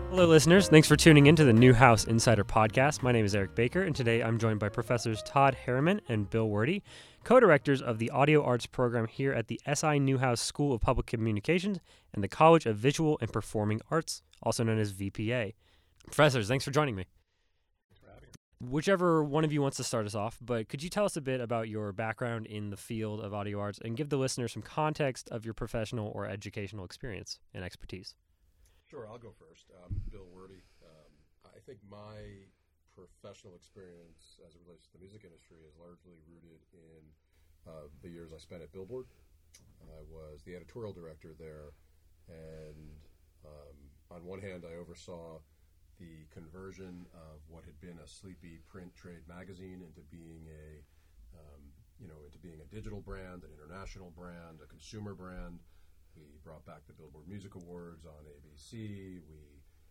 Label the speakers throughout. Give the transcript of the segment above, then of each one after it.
Speaker 1: Hello, listeners. Thanks for tuning in to the Newhouse Insider Podcast. My name is Eric Baker, and today I'm joined by Professors Todd Harriman and Bill Werde, co-directors of the Audio Arts program here at the SI Newhouse School of Public Communications and the College of Visual and Performing Arts, also known as VPA. Professors, thanks for joining me.
Speaker 2: Thanks for having me.
Speaker 1: Whichever one of you wants to start us off, but could you tell us a bit about your background in the field of audio arts and give the listeners some context of your professional or educational experience and expertise?
Speaker 2: Sure, I'll go first. Bill Werde. I think my professional experience as it relates to the music industry is largely rooted in the years I spent at Billboard. I was the editorial director there, and on one hand, I oversaw the conversion of what had been a sleepy print trade magazine into being a digital brand, an international brand, a consumer brand. We brought back the Billboard Music Awards on ABC. We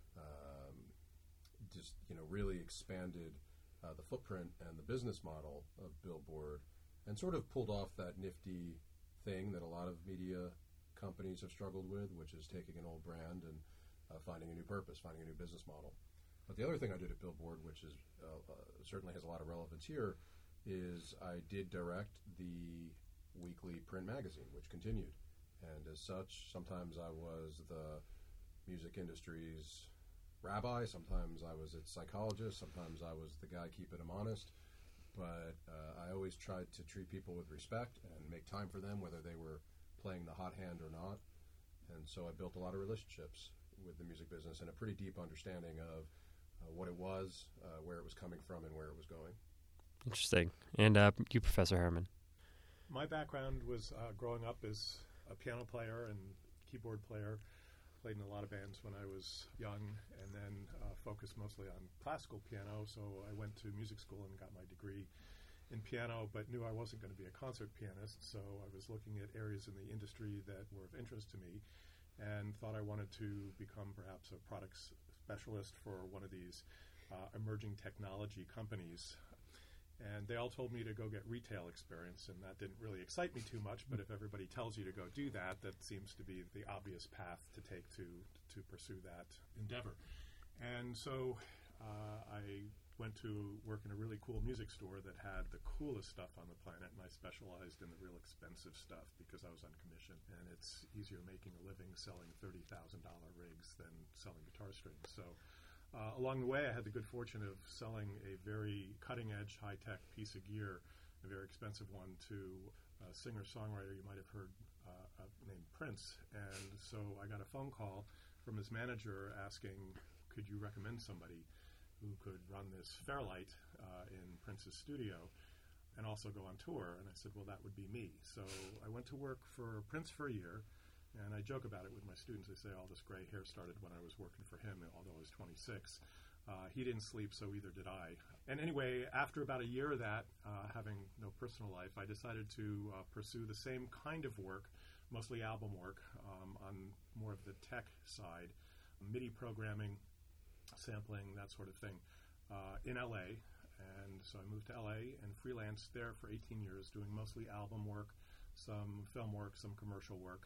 Speaker 2: really expanded the footprint and the business model of Billboard and sort of pulled off that nifty thing that a lot of media companies have struggled with, which is taking an old brand and finding a new purpose, finding a new business model. But the other thing I did at Billboard, which is certainly has a lot of relevance here, is I did direct the weekly print magazine, which continued. And as such, sometimes I was the music industry's rabbi, sometimes I was its psychologist, sometimes I was the guy keeping them honest. But I always tried to treat people with respect and make time for them, whether they were playing the hot hand or not. And so I built a lot of relationships with the music business and a pretty deep understanding of what it was, where it was coming from, and where it was going.
Speaker 1: Interesting. And you, Professor Harriman?
Speaker 3: My background was growing up as a piano player and keyboard player. Played in a lot of bands when I was young, and then focused mostly on classical piano. So I went to music school and got my degree in piano, but knew I wasn't going to be a concert pianist. So I was looking at areas in the industry that were of interest to me, and thought I wanted to become perhaps a products specialist for one of these emerging technology companies. And they all told me to go get retail experience, and that didn't really excite me too much. But if everybody tells you to go do that, that seems to be the obvious path to take to pursue that endeavor. And so I went to work in a really cool music store that had the coolest stuff on the planet, and I specialized in the real expensive stuff because I was on commission. And it's easier making a living selling $30,000 rigs than selling guitar strings. So along the way, I had the good fortune of selling a very cutting-edge, high-tech piece of gear, a very expensive one, to a singer-songwriter you might have heard named Prince. And so I got a phone call from his manager asking, could you recommend somebody who could run this Fairlight in Prince's studio and also go on tour? And I said, well, that would be me. So I went to work for Prince for a year. And I joke about it with my students. I say all this gray hair started when I was working for him, although I was 26. He didn't sleep, so either did I. And anyway, after about a year of that, having no personal life, I decided to pursue the same kind of work, mostly album work, on more of the tech side, MIDI programming, sampling, that sort of thing, in LA. And so I moved to LA and freelanced there for 18 years, doing mostly album work, some film work, some commercial work.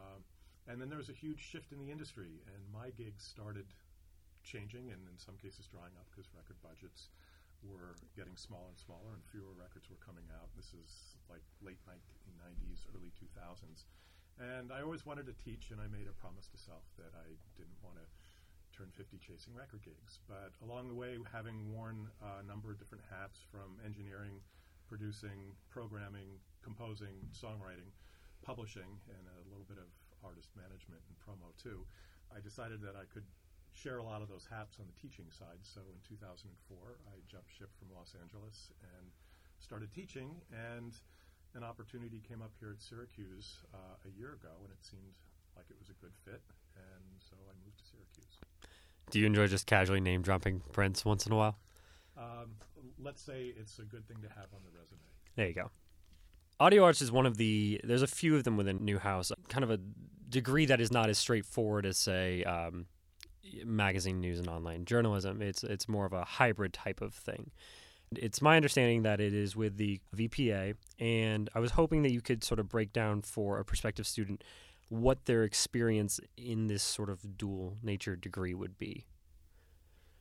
Speaker 3: And then there was a huge shift in the industry, and my gigs started changing and in some cases drying up because record budgets were getting smaller and smaller and fewer records were coming out. This is like late 1990s, early 2000s. And I always wanted to teach, and I made a promise to self that I didn't want to turn 50 chasing record gigs. But along the way, having worn a number of different hats from engineering, producing, programming, composing, songwriting, publishing, and a little bit of artist management and promo too, I decided that I could share a lot of those hats on the teaching side. So in 2004, I jumped ship from Los Angeles and started teaching, and an opportunity came up here at Syracuse a year ago, and it seemed like it was a good fit, and so I moved to Syracuse.
Speaker 1: Do you enjoy just casually name-dropping Prince once in a while?
Speaker 3: Let's say it's a good thing to have on the resume.
Speaker 1: There you go. Audio arts is there's a few of them within Newhouse, kind of a degree that is not as straightforward as, say, magazine news and online journalism. It's more of a hybrid type of thing. It's my understanding that it is with the VPA, and I was hoping that you could sort of break down for a prospective student what their experience in this sort of dual nature degree would be.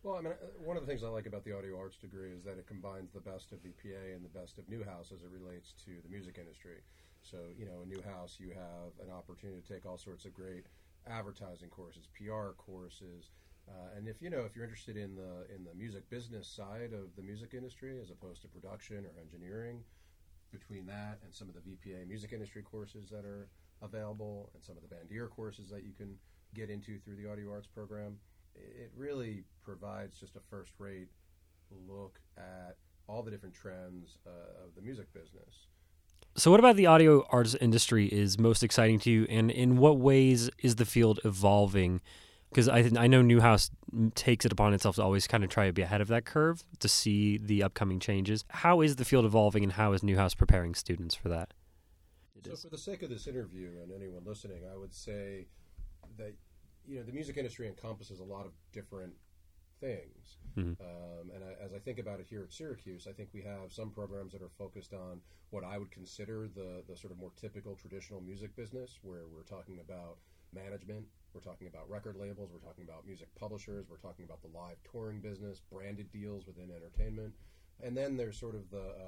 Speaker 2: Well, I mean, one of the things I like about the audio arts degree is that it combines the best of VPA and the best of Newhouse as it relates to the music industry. So, in Newhouse, you have an opportunity to take all sorts of great advertising courses, PR courses, and if you're interested in the music business side of the music industry as opposed to production or engineering, between that and some of the VPA music industry courses that are available and some of the Bandier courses that you can get into through the audio arts program, it really provides just a first-rate look at all the different trends of the music business.
Speaker 1: So what about the audio arts industry is most exciting to you, and in what ways is the field evolving? Because I know Newhouse takes it upon itself to always kind of try to be ahead of that curve to see the upcoming changes. How is the field evolving, and how is Newhouse preparing students for that?
Speaker 2: So for the sake of this interview and anyone listening, I would say that the music industry encompasses a lot of different things. Mm-hmm. And as I think about it here at Syracuse, I think we have some programs that are focused on what I would consider the sort of more typical traditional music business, where we're talking about management, we're talking about record labels, we're talking about music publishers, we're talking about the live touring business, branded deals within entertainment. And then there's sort of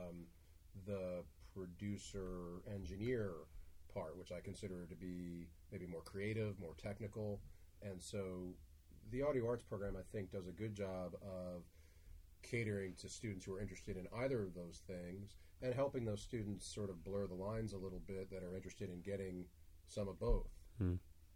Speaker 2: the producer engineer part, which I consider to be maybe more creative, more technical. And so the audio arts program, I think, does a good job of catering to students who are interested in either of those things and helping those students sort of blur the lines a little bit that are interested in getting some of both.
Speaker 3: And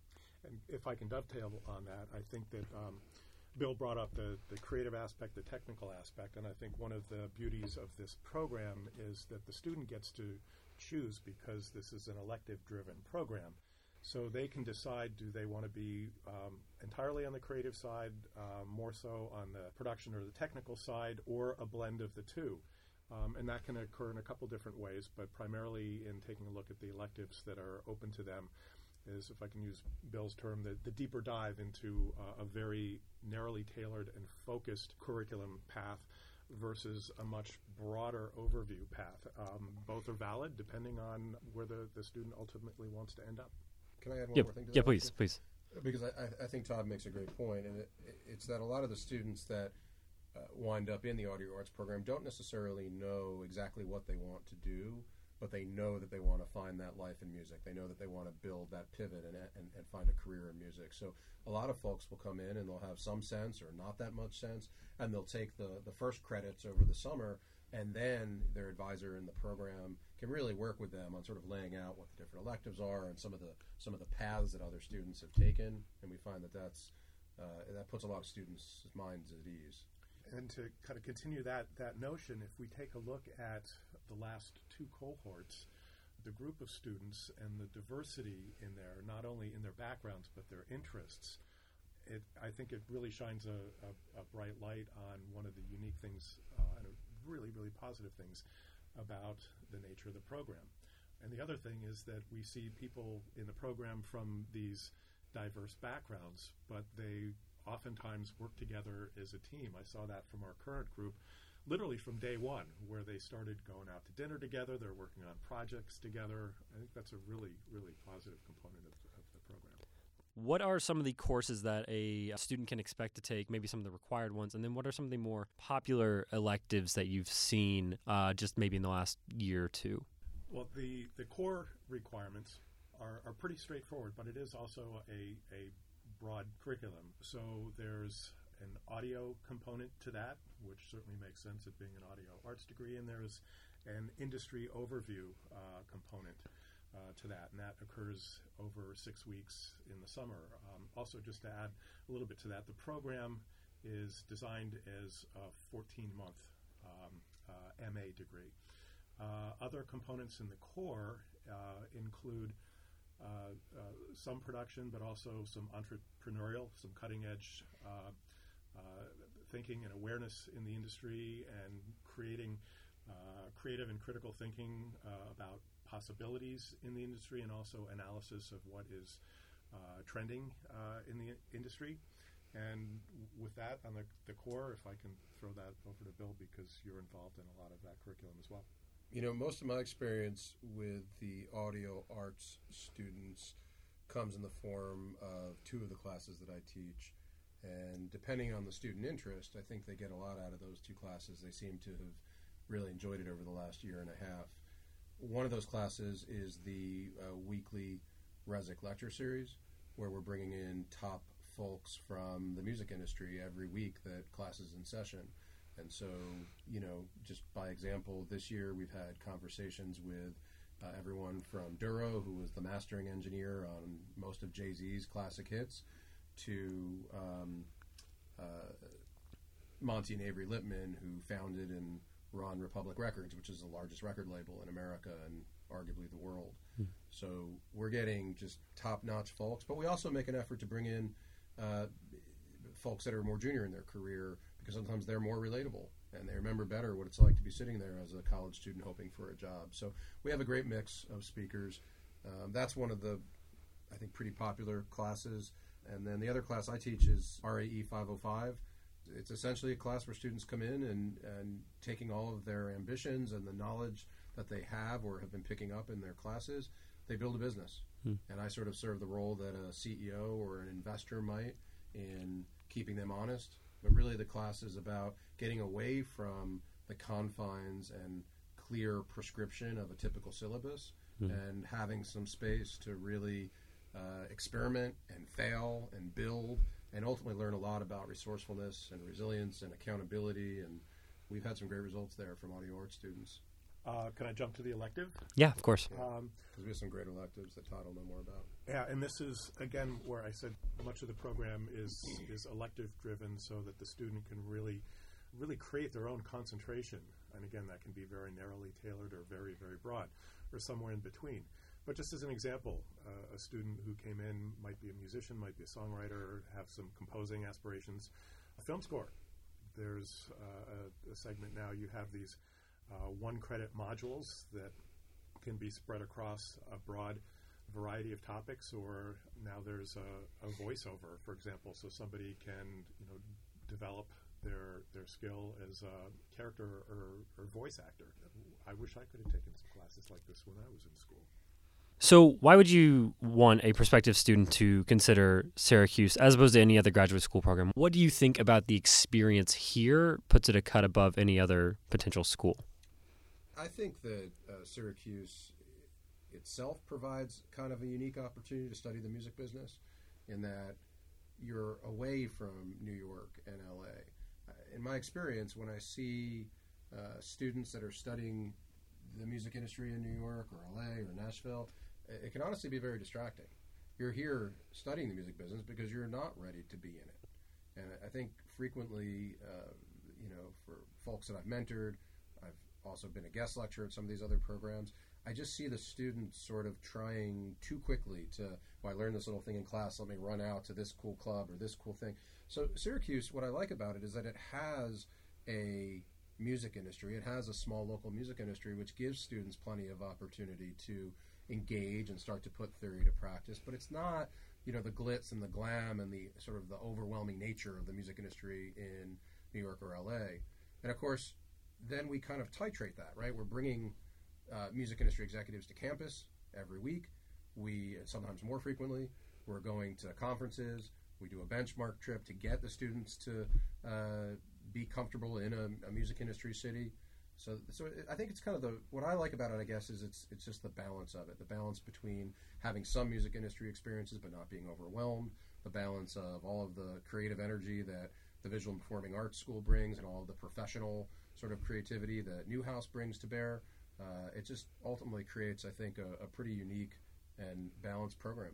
Speaker 3: if I can dovetail on that, I think that Bill brought up the creative aspect, the technical aspect, and I think one of the beauties of this program is that the student gets to choose, because this is an elective-driven program. So they can decide, do they want to be entirely on the creative side, more so on the production or the technical side, or a blend of the two. And that can occur in a couple different ways, but primarily in taking a look at the electives that are open to them is, if I can use Bill's term, the deeper dive into a very narrowly tailored and focused curriculum path versus a much broader overview path. Both are valid depending on where the student ultimately wants to end up.
Speaker 2: Can I add one more thing to that?
Speaker 1: Yeah, please.
Speaker 2: Because I think Todd makes a great point, and it's that a lot of the students that wind up in the audio arts program don't necessarily know exactly what they want to do, but they know that they want to find that life in music. They know that they want to build that pivot and find a career in music. So a lot of folks will come in and they'll have some sense or not that much sense, and they'll take the first credits over the summer, and then their advisor in the program can really work with them on sort of laying out what the different electives are and some of the paths that other students have taken, and we find that that puts a lot of students' minds at ease.
Speaker 3: And to kind of continue that notion, if we take a look at the last two cohorts, the group of students and the diversity in there, not only in their backgrounds but their interests, I think it really shines a bright light on one of the unique things and really, really positive things about the nature of the program. And the other thing is that we see people in the program from these diverse backgrounds, but they oftentimes work together as a team. I saw that from our current group literally from day one, where they started going out to dinner together, they're working on projects together. I think that's a really, really positive component of the program.
Speaker 1: What are some of the courses that a student can expect to take, maybe some of the required ones, and then what are some of the more popular electives that you've seen just maybe in the last year or two?
Speaker 3: Well, the core requirements are pretty straightforward, but it is also a broad curriculum. So there's an audio component to that, which certainly makes sense, it being an audio arts degree, and there's an industry overview component to that, and that occurs over 6 weeks in the summer. Also, just to add a little bit to that, the program is designed as a 14-month MA degree. Other components in the core include some production, but also some entrepreneurial, some cutting-edge thinking and awareness in the industry, and creating creative and critical thinking about possibilities in the industry, and also analysis of what is trending in the industry. And with that on the core, if I can throw that over to Bill, because you're involved in a lot of that curriculum as well.
Speaker 2: You know, most of my experience with the audio arts students comes in the form of two of the classes that I teach. And depending on the student interest, I think they get a lot out of those two classes. They seem to have really enjoyed it over the last year and a half. One of those classes is the weekly Resic lecture series, where we're bringing in top folks from the music industry every week that class is in session. And so, just by example, this year we've had conversations with everyone from Duro, who was the mastering engineer on most of Jay-Z's classic hits, to Monty and Avery Lippman, who founded and run Republic Records, which is the largest record label in America and arguably the world. So we're getting just top-notch folks, but we also make an effort to bring in folks that are more junior in their career, because sometimes they're more relatable and they remember better what it's like to be sitting there as a college student hoping for a job. So we have a great mix of speakers. That's one of the, I think, pretty popular classes. And then the other class I teach is RAE 505. It's essentially a class where students come in and taking all of their ambitions and the knowledge that they have or have been picking up in their classes, they build a business. And I sort of serve the role that a CEO or an investor might in keeping them honest. But really the class is about getting away from the confines and clear prescription of a typical syllabus and having some space to really experiment and fail and build and ultimately learn a lot about resourcefulness and resilience and accountability. And we've had some great results there from audio art students.
Speaker 3: Can I jump to the elective?
Speaker 1: Yeah, of course.
Speaker 2: Because we have some great electives that Todd will know more about.
Speaker 3: Yeah, and this is, again, where I said much of the program is elective-driven so that the student can really create their own concentration. And again, that can be very narrowly tailored or very, very broad, or somewhere in between. But just as an example, a student who came in might be a musician, might be a songwriter, have some composing aspirations. A film score. There's a segment now, you have these one-credit modules that can be spread across a broad variety of topics, or now there's a voiceover, for example, so somebody can develop their skill as a character or voice actor. I wish I could have taken some classes like this when I was in school.
Speaker 1: So why would you want a prospective student to consider Syracuse as opposed to any other graduate school program? What do you think about the experience here puts it a cut above any other potential school?
Speaker 2: I think that Syracuse itself provides kind of a unique opportunity to study the music business in that you're away from New York and LA. In my experience, when I see students that are studying the music industry in New York or LA or Nashville, it can honestly be very distracting. You're here studying the music business because you're not ready to be in it. And I think frequently, for folks that I've mentored, I've also been a guest lecturer at some of these other programs, I just see the students sort of trying too quickly to, I learned this little thing in class, let me run out to this cool club or this cool thing. So Syracuse, what I like about it is that it has a music industry. It has a small local music industry, which gives students plenty of opportunity to engage and start to put theory to practice. But it's not, the glitz and the glam and the sort of the overwhelming nature of the music industry in New York or LA. And of course, then we kind of titrate that, right? We're bringing music industry executives to campus every week. We, sometimes more frequently, we're going to conferences. We do a benchmark trip to get the students to be comfortable in a music industry city. So I think it's kind of what I like about it, I guess, is it's just the balance of it. The balance between having some music industry experiences but not being overwhelmed. The balance of all of the creative energy that the Visual and Performing Arts School brings and all of the professional sort of creativity that Newhouse brings to bear. It just ultimately creates, I think, a pretty unique and balanced program.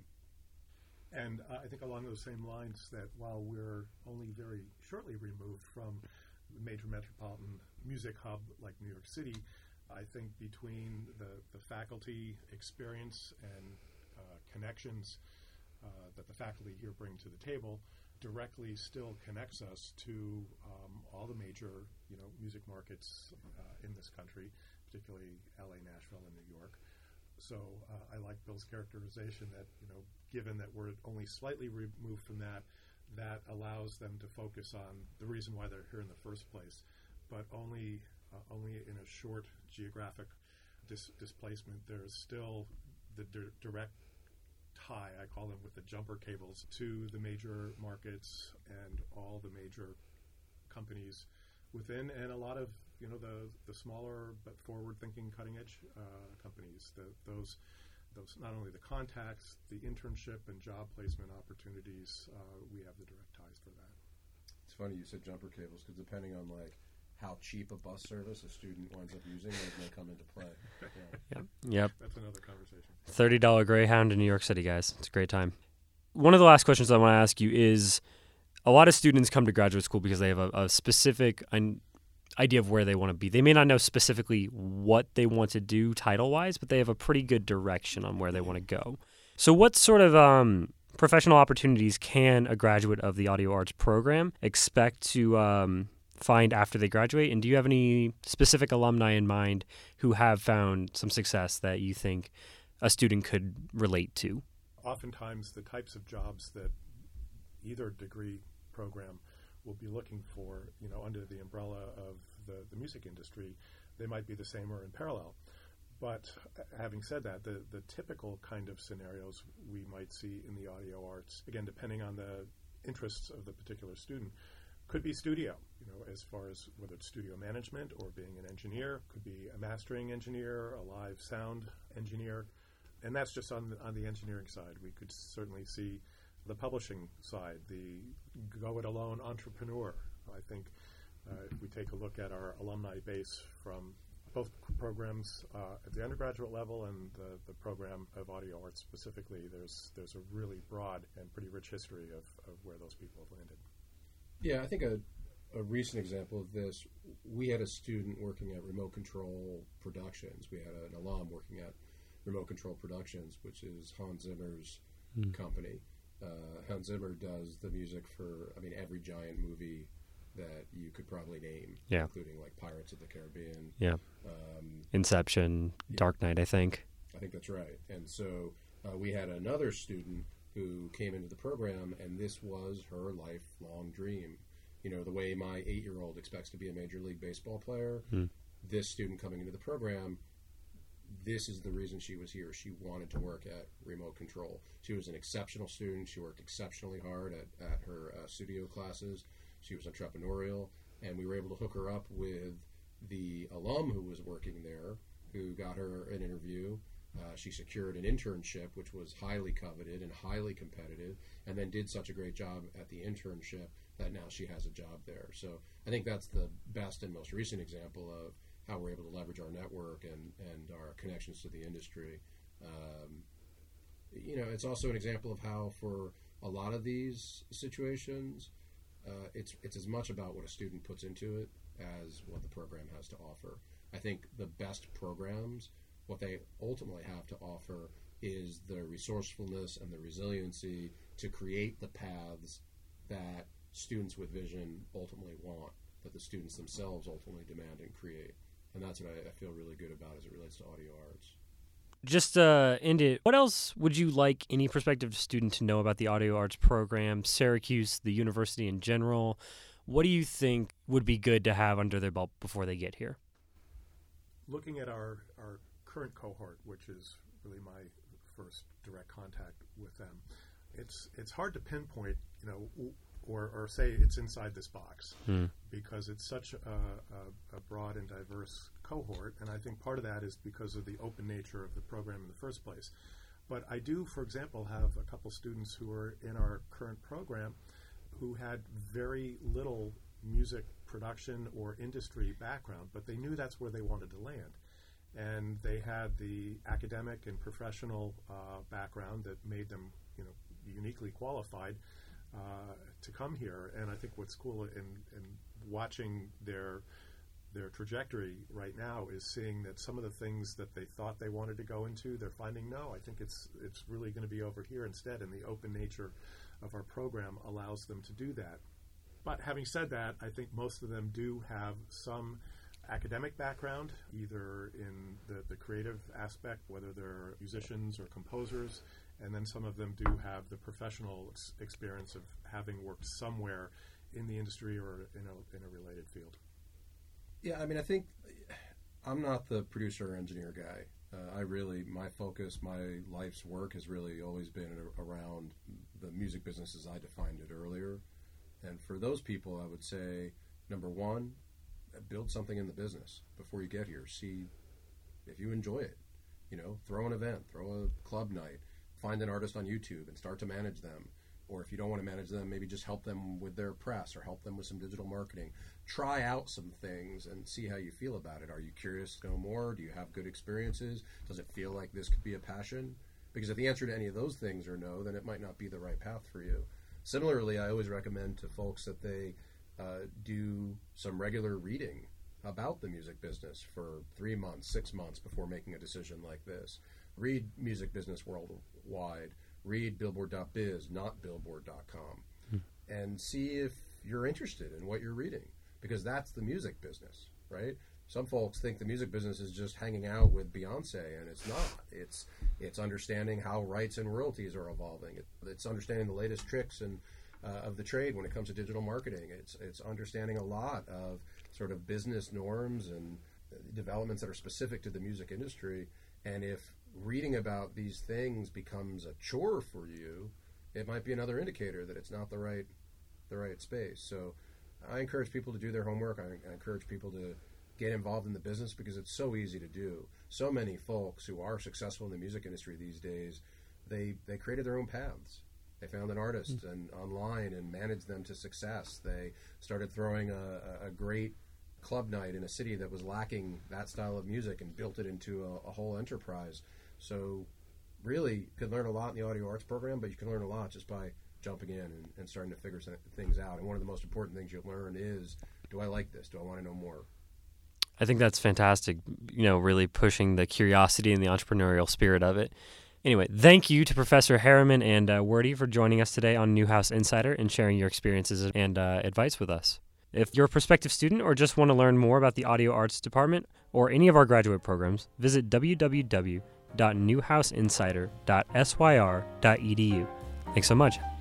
Speaker 3: And I think along those same lines that while we're only very shortly removed from the major metropolitan music hub like New York City, I think between the faculty experience and connections that the faculty here bring to the table directly still connects us to all the major music markets in this country, particularly LA, Nashville, and New York. So I like Bill's characterization that, given that we're only slightly removed from that, that allows them to focus on the reason why they're here in the first place, but only in a short geographic displacement. There's still the direct tie, I call them, with the jumper cables to the major markets and all the major companies within, and a lot of the smaller but forward-thinking, cutting-edge companies. Those not only the contacts, the internship and job placement opportunities, we have the direct ties for that.
Speaker 2: It's funny you said jumper cables, because depending on how cheap a bus service a student winds up using, they may come into play. Yeah.
Speaker 1: Yep.
Speaker 3: That's another conversation.
Speaker 1: $30 Greyhound in New York City, guys. It's a great time. One of the last questions I want to ask you is, a lot of students come to graduate school because they have a specific idea of where they want to be. They may not know specifically what they want to do title-wise, but they have a pretty good direction on where they want to go. So what sort of professional opportunities can a graduate of the Audio Arts program expect to find after they graduate? And do you have any specific alumni in mind who have found some success that you think a student could relate to?
Speaker 3: Oftentimes, the types of jobs that either degree program will be looking for, under the umbrella of the music industry, they might be the same or in parallel. But having said that, the typical kind of scenarios we might see in the audio arts, again, depending on the interests of the particular student, could be studio, as far as whether it's studio management or being an engineer, could be a mastering engineer, a live sound engineer, and that's just on the engineering side. We could certainly see the publishing side, the go-it-alone entrepreneur. I think if we take a look at our alumni base from both programs at the undergraduate level and the program of audio arts specifically, there's a really broad and pretty rich history of where those people have landed.
Speaker 2: Yeah, I think a recent example of this, we had a student working at Remote Control Productions. We had an alum working at Remote Control Productions, which is Hans Zimmer's company. Hans Zimmer does the music for, every giant movie that you could probably name, including like Pirates of the Caribbean.
Speaker 1: Yeah. Inception, Dark Knight, I think.
Speaker 2: I think that's right. And so we had another student who came into the program, and this was her lifelong dream. The way my 8-year-old expects to be a Major League Baseball player, this student coming into the program, this is the reason she was here. She wanted to work at Remote Control. She was an exceptional student. She worked exceptionally hard at her studio classes. She was entrepreneurial, and we were able to hook her up with the alum who was working there, who got her an interview. She secured an internship, which was highly coveted and highly competitive, and then did such a great job at the internship that now she has a job there. So I think that's the best and most recent example of how we're able to leverage our network and our connections to the industry. It's also an example of how for a lot of these situations, it's as much about what a student puts into it as what the program has to offer. I think the best programs, what they ultimately have to offer is the resourcefulness and the resiliency to create the paths that students with vision ultimately want, that the students themselves ultimately demand and create. And that's what I feel really good about as it relates to audio arts.
Speaker 1: Just to end it, what else would you like any prospective student to know about the audio arts program, Syracuse, the university in general? What do you think would be good to have under their belt before they get here?
Speaker 3: Looking at our current cohort, which is really my first direct contact with them, it's hard to pinpoint, or say it's inside this box, because it's such a broad and diverse cohort, and I think part of that is because of the open nature of the program in the first place. But I do, for example, have a couple students who are in our current program who had very little music production or industry background, but they knew that's where they wanted to land. And they had the academic and professional background that made them, uniquely qualified to come here. And I think what's cool in watching their trajectory right now is seeing that some of the things that they thought they wanted to go into, they're finding, no, I think it's really going to be over here instead, and the open nature of our program allows them to do that. But having said that, I think most of them do have some academic background, either in the creative aspect, whether they're musicians or composers, and then some of them do have the professional experience of having worked somewhere in the industry or in a related field.
Speaker 2: Yeah, I think I'm not the producer or engineer guy. My focus, my life's work has really always been around the music business as I defined it earlier. And for those people, I would say, number one, build something in the business before you get here. See if you enjoy it. Throw an event, throw a club night, find an artist on YouTube and start to manage them. Or if you don't want to manage them, maybe just help them with their press or help them with some digital marketing. Try out some things and see how you feel about it. Are you curious to know more? Do you have good experiences? Does it feel like this could be a passion? Because if the answer to any of those things are no, then it might not be the right path for you. Similarly, I always recommend to folks that they do some regular reading about the music business for 3 months, 6 months before making a decision like this. Read Music Business Worldwide. Read Billboard.biz, not Billboard.com, and see if you're interested in what you're reading, because that's the music business, right? Some folks think the music business is just hanging out with Beyonce, and it's not. It's understanding how rights and royalties are evolving. It's understanding the latest tricks and of the trade when it comes to digital marketing. It's understanding a lot of sort of business norms and developments that are specific to the music industry. And if reading about these things becomes a chore for you, it might be another indicator that it's not the right space. So I encourage people to do their homework. I encourage people to get involved in the business because it's so easy to do. So many folks who are successful in the music industry these days, they created their own paths. They found an artist and online and managed them to success. They started throwing a great club night in a city that was lacking that style of music and built it into a whole enterprise. So really, you could learn a lot in the audio arts program, but you can learn a lot just by jumping in and starting to figure things out. And one of the most important things you'll learn is, do I like this? Do I want to know more?
Speaker 1: I think that's fantastic, really pushing the curiosity and the entrepreneurial spirit of it. Anyway, thank you to Professor Harriman and Wordy for joining us today on Newhouse Insider and sharing your experiences and advice with us. If you're a prospective student or just want to learn more about the Audio Arts Department or any of our graduate programs, visit www.newhouseinsider.syr.edu. Thanks so much.